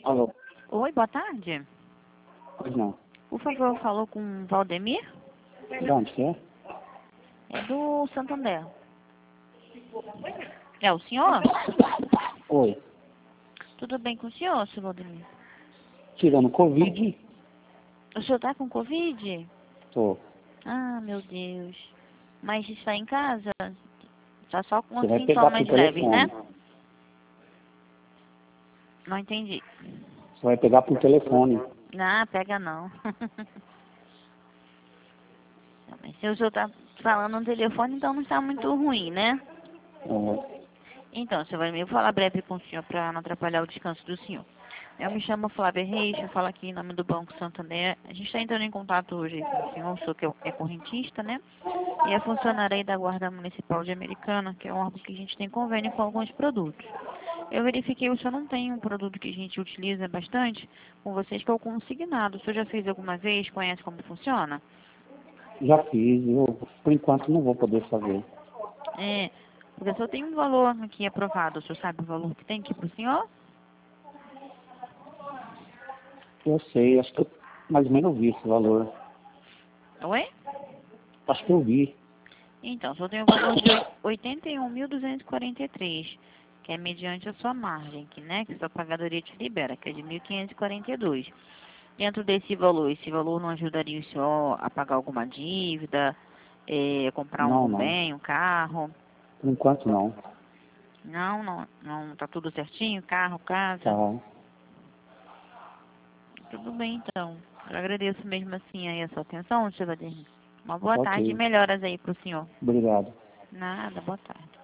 Alô? Oi, boa tarde. Pois não. Por favor, falou com o Valdemir? De onde que é? É do Santander. É o senhor? Oi. Tudo bem com o senhor, seu Valdemir? Tirando Covid? O senhor tá com Covid? Tô. Ah, meu Deus. Mas está em casa? Tá só com Você os vai pegar por sintomas leves, né? telefone. Não entendi. Você vai pegar por telefone. Ah, pega não. Mas se o senhor tá falando no telefone, então não está muito ruim, né? É, Então, seu Valdemir, eu vou falar breve com o senhor para não atrapalhar o descanso do senhor. Eu me chamo Flávia Reis, eu falo aqui em nome do Banco Santander. A gente está entrando em contato hoje com o senhor, o senhor que é correntista, né? E é funcionário aí da Guarda Municipal de Americana, que é um órgão que a gente tem convênio com alguns produtos. Eu verifiquei, o senhor não tem um produto que a gente utiliza bastante com vocês, que é o consignado. O senhor já fez alguma vez? Conhece como funciona? já fiz. Eu, por enquanto, não vou poder fazer. É, porque o senhor tem um valor aqui aprovado. O senhor sabe o valor que tem aqui para o senhor? Eu sei. Acho que eu mais ou menos vi esse valor. Oi? Acho que eu vi. Então, o senhor tem o valor de 81.243, que é mediante a sua margem, que, né, que a sua pagadoria te libera, que é de 1.542. Dentro desse valor, esse valor não ajudaria o senhor a pagar alguma dívida, comprar Não, algum não. bem, um carro? Por enquanto, não. Não, tá tudo certinho? Carro, casa? Tá. Tudo bem, então. Eu agradeço mesmo assim aí a sua atenção, senhor Valdemir. Uma boa tarde e Ok. melhoras aí pro senhor. Obrigado. Nada, boa tarde.